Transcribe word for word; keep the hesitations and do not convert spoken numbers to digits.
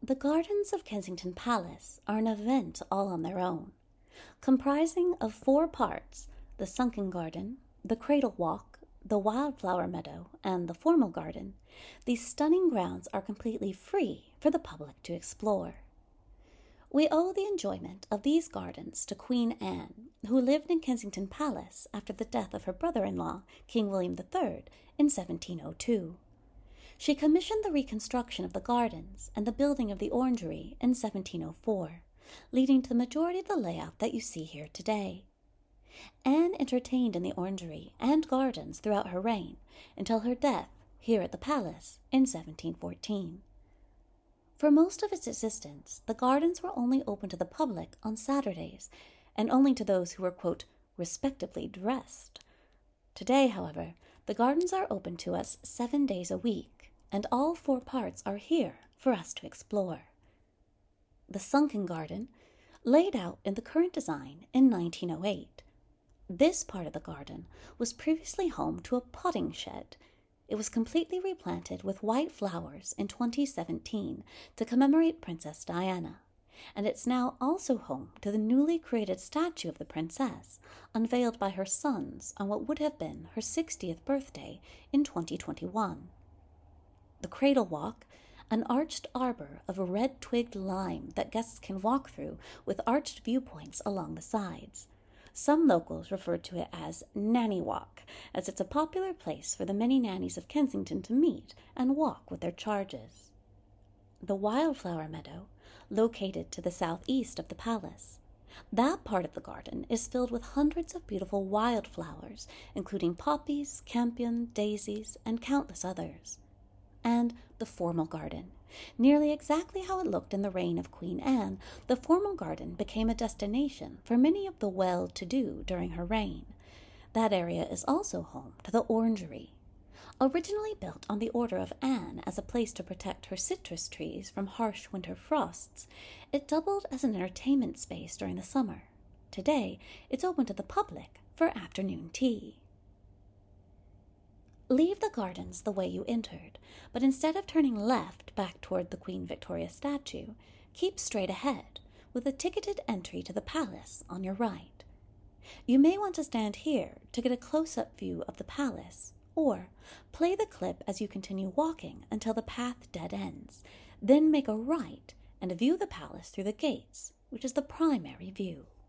The gardens of Kensington Palace are an event all on their own. Comprising of four parts, the sunken garden, the cradle walk, the wildflower meadow, and the formal garden, these stunning grounds are completely free for the public to explore. We owe the enjoyment of these gardens to Queen Anne, who lived in Kensington Palace after the death of her brother-in-law, King William the Third, in seventeen oh two. She commissioned the reconstruction of the gardens and the building of the orangery in seventeen oh four, leading to the majority of the layout that you see here today. Anne entertained in the orangery and gardens throughout her reign until her death here at the palace in seventeen fourteen. For most of its existence, the gardens were only open to the public on Saturdays, and only to those who were, quote, respectably dressed. Today, however, the gardens are open to us seven days a week, and all four parts are here for us to explore. The sunken garden, laid out in the current design in nineteen oh eight. This part of the garden was previously home to a potting shed. It was completely replanted with white flowers in twenty seventeen to commemorate Princess Diana, and it's now also home to the newly created statue of the princess, unveiled by her sons on what would have been her sixtieth birthday in twenty twenty-one. The cradle walk, an arched arbor of red-twigged lime that guests can walk through with arched viewpoints along the sides. Some locals refer to it as Nanny Walk, as it's a popular place for the many nannies of Kensington to meet and walk with their charges. The wildflower meadow, located to the southeast of the palace. That part of the garden is filled with hundreds of beautiful wildflowers, including poppies, campion, daisies, and countless others. And the formal garden. Nearly exactly how it looked in the reign of Queen Anne, the formal garden became a destination for many of the well-to-do during her reign. That area is also home to the orangery. Originally built on the order of Anne as a place to protect her citrus trees from harsh winter frosts, it doubled as an entertainment space during the summer. Today, it's open to the public for afternoon tea. Leave the gardens the way you entered, but instead of turning left back toward the Queen Victoria statue, keep straight ahead, with a ticketed entry to the palace on your right. You may want to stand here to get a close-up view of the palace, or play the clip as you continue walking until the path dead ends, then make a right and view the palace through the gates, which is the primary view.